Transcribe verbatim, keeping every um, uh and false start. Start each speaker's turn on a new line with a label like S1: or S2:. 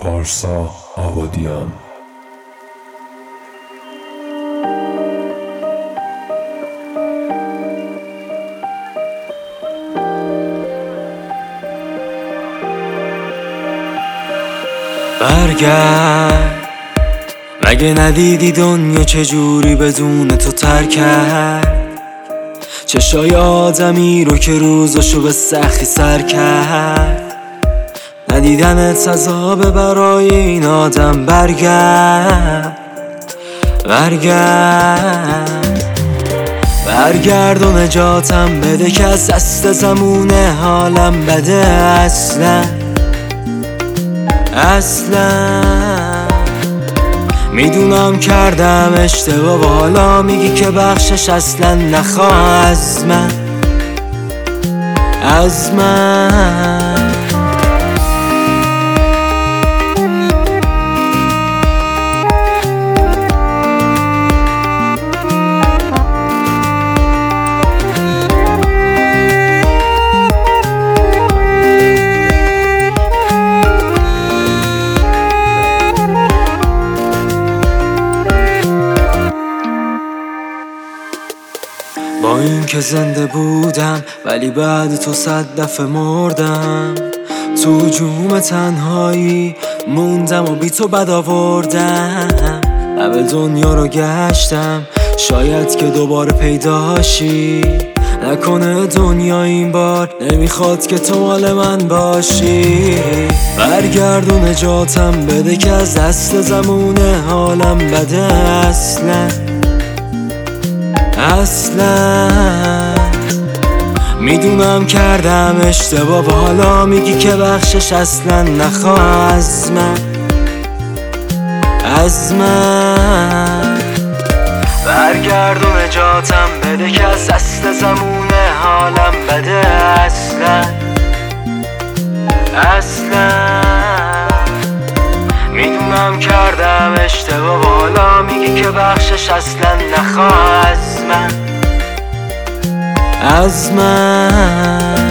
S1: پارسا آبادیان.
S2: برگرد، مگه ندیدی دنیا چجوری بدون تو ترک کرد؟ چشای آدمی رو که روزاشو به سختی سر کرد. ندیدنت عذابه برای این آدم. برگرد برگرد برگرد و نجاتم بده که از دست زمونه حالم بده. اصلا اصلا میدونم کردم اشتباه و حالا میگی که بخشش اصلا نخواه از من از من با این که زنده بودم ولی بعد تو صد دفعه مردم. تو هجوم تنهایی موندم و بی تو بد آوردم. لب دنیا رو گشتم شاید که دوباره پیداشی. نکنه دنیا این بار نمیخواد که تو مال من باشی. برگرد و نجاتم بده که از دست زمونه حالم بده. اصلا اصلا میدونم کردم اشتباه و حالا میگی که بخشش اصلا نخواه از من از من. برگرد و نجاتم بده که از دست زمونه حالم بده. اصلا اصلا میدونم کردم اشتباه و حالا میگی که بخشش اصلا نخواه از من از من